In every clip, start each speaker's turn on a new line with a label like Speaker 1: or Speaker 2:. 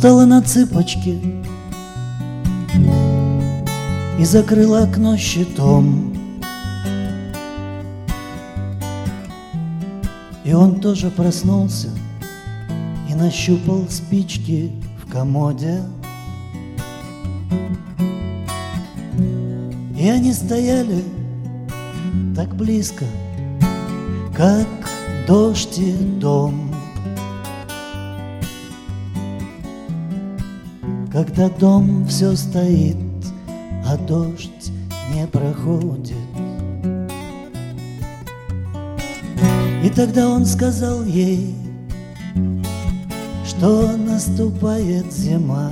Speaker 1: встала на цыпочки и закрыла окно щитом. И он тоже проснулся и нащупал спички в комоде. И они стояли так близко, как дождь и дом. Когда дом все стоит, а дождь не проходит. И тогда он сказал ей, что наступает зима.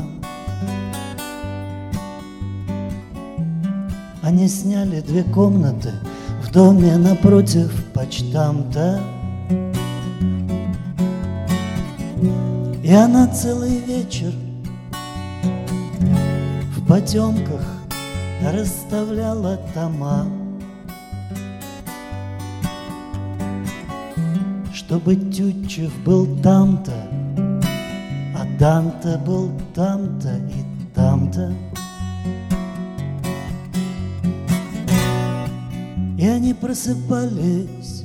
Speaker 1: Они сняли 2 комнаты в доме напротив почтамта. И она целый вечер в потемках расставляла тома, чтобы Тютчев был там-то, а Данте был там-то и там-то. И они просыпались,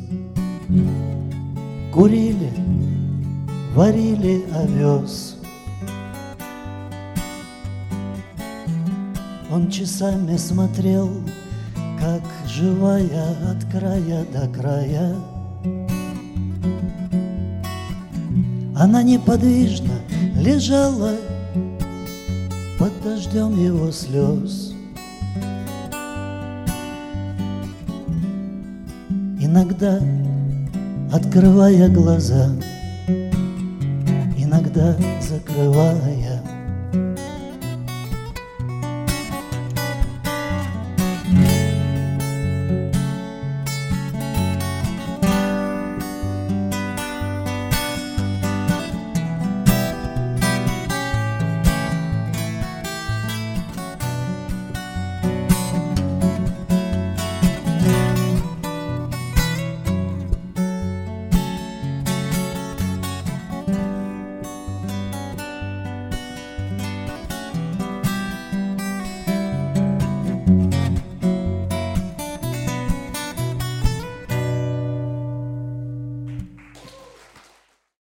Speaker 1: курили, варили овес. Он часами смотрел, как живая от края до края. Она неподвижно лежала под дождем его слез. Иногда открывая глаза, иногда закрывая.